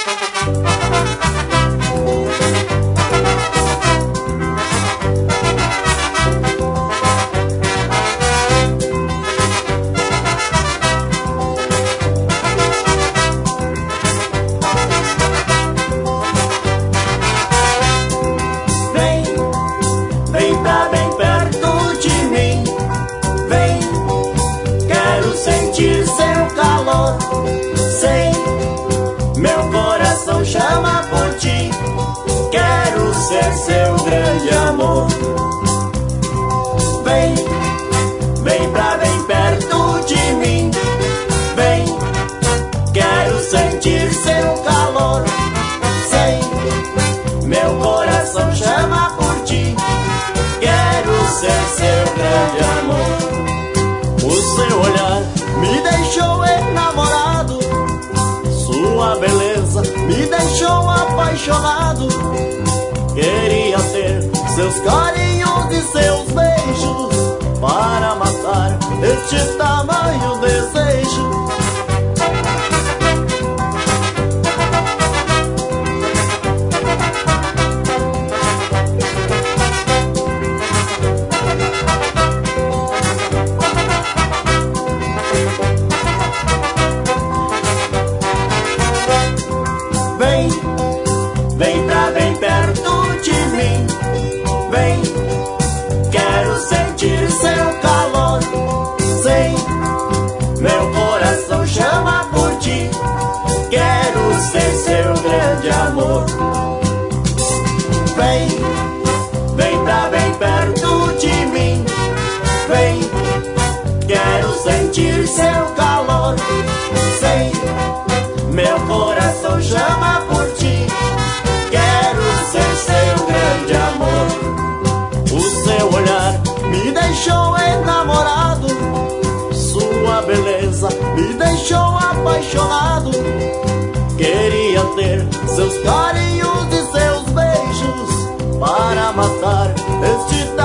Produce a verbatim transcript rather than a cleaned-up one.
Chama por ti, quero ser seu grande amor. Vem, vem pra bem perto de mim. Vem, quero sentir seu calor. Sei, meu coração chama por ti, quero ser seu grande amor. O seu olhar me deixou enamorado, sua beleza me deixou apaixonado. Queria ter seus carinhos e seus beijos para matar este tamanho desejo. Vem, vem pra bem perto de mim. Vem, quero sentir seu calor. Sei, meu coração chama por ti, quero ser seu grande amor. Vem, vem pra bem perto de mim. Vem, quero sentir seu calor. Sei, meu coração chama por ti, quero ser seu grande amor. O seu olhar me deixou enamorado, sua beleza me deixou apaixonado. Queria ter seus carinhos e seus beijos para matar este